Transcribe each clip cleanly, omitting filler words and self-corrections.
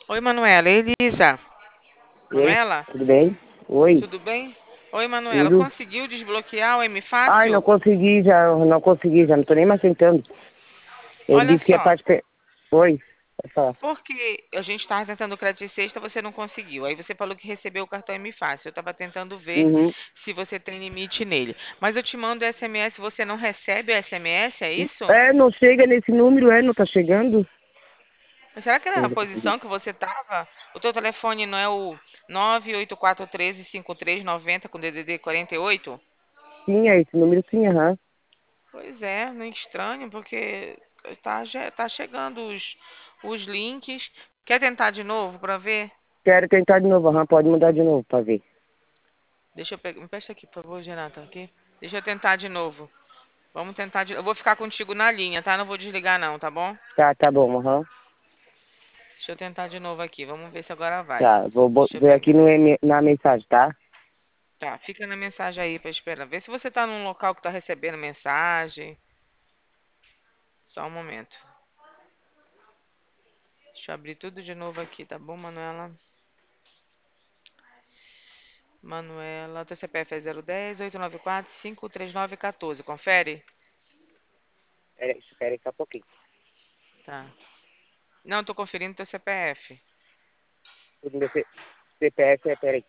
Oi, Manuela. Elisa. E aí, Manuela, tudo bem? Oi, tudo bem? Oi, Manuela. tudo? Conseguiu desbloquear o M Ai, Fácil? não consegui, já não tô nem mais tentando. Ele Olha disse que é só, parte... Oi, pode falar. porque a gente estava tentando o crédito de sexta, você não conseguiu. Aí você falou que recebeu o cartão M Fácil. Eu estava tentando ver Uhum. se você tem limite nele. Mas eu te mando SMS, você não recebe o SMS, é isso? Não chega nesse número, não tá chegando? Mas será que era a Sim, já consegui. posição que você estava? O teu telefone não é o 984135390 com DDD 48? Sim, é esse número sim, aham. Pois é, não é estranho, porque tá chegando os links. Quer tentar de novo para ver? Quero tentar de novo, aham, pode mudar de novo pra ver. Deixa eu pegar. Me presta aqui, por favor, Renata, aqui. Deixa eu tentar de novo. Vamos tentar de. Eu vou ficar contigo na linha, tá? Não vou desligar não, tá bom? Tá bom, aham. Deixa eu tentar de novo aqui. Vamos ver se agora vai. Tá, vou Deixa eu ver pegar. aqui na mensagem, tá? Tá, fica na mensagem aí pra esperar. Vê se você tá num local que tá recebendo mensagem. Só um momento. Deixa eu abrir tudo de novo aqui, tá bom, Manuela? Manuela, teu CPF é 010-894-53914. Confere? Espera aí só um pouquinho. Tá. Não, tô conferindo teu CPF. O meu CPF peraí.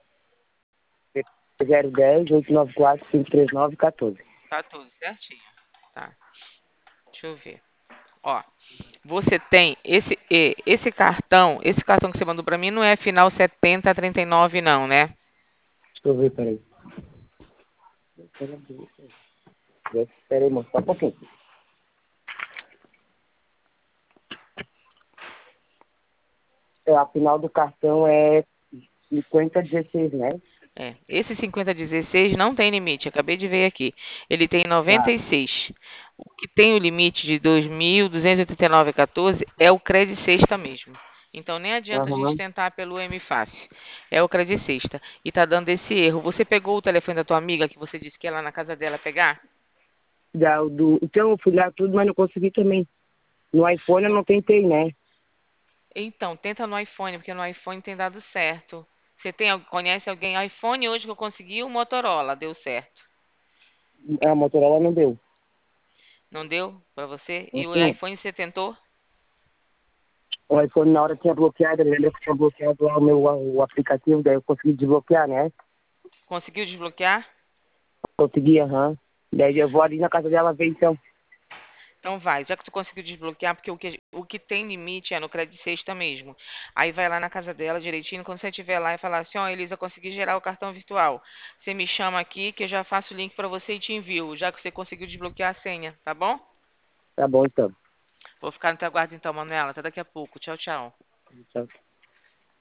010-894-539-14. Tá tudo certinho. Tá. Deixa eu ver. Ó, você tem esse cartão que você mandou pra mim não é final 7039 não, né? Deixa eu ver, peraí. Peraí, moço, só um pouquinho. A final do cartão é 5016, né? É, esse 5016 não tem limite, acabei de ver aqui. Ele tem Tá. 96. O que tem o limite de 2.289,14 é o Credit Sexta mesmo. Então nem adianta a gente Aham. tentar pelo M Fácil. É o Credit Sexta. E tá dando esse erro. Você pegou o telefone da tua amiga que você disse que ia lá na casa dela pegar? Então, eu fui lá tudo, mas não consegui também. No iPhone eu não tentei, né? Então, tenta no iPhone, porque no iPhone tem dado certo. Você conhece alguém iPhone hoje que eu consegui o Motorola, deu certo. A Motorola não deu. Não deu para você? E o Assim, iPhone você tentou? o iPhone na hora tinha bloqueado, lembra que tinha bloqueado lá o aplicativo, daí eu consegui desbloquear, né? Conseguiu desbloquear? Consegui, aham. Daí eu vou ali na casa dela ver então. Então vai, já que tu conseguiu desbloquear, porque o que tem limite é no Credit Sexta mesmo. Aí vai lá na casa dela direitinho, quando você estiver lá e falar assim, ó, Elisa, consegui gerar o cartão virtual. Você me chama aqui que eu já faço o link para você e te envio, já que você conseguiu desbloquear a senha, tá bom? Tá bom então. Vou ficar no teu aguardo então, Manuela. Até daqui a pouco. Tchau, tchau. Tchau.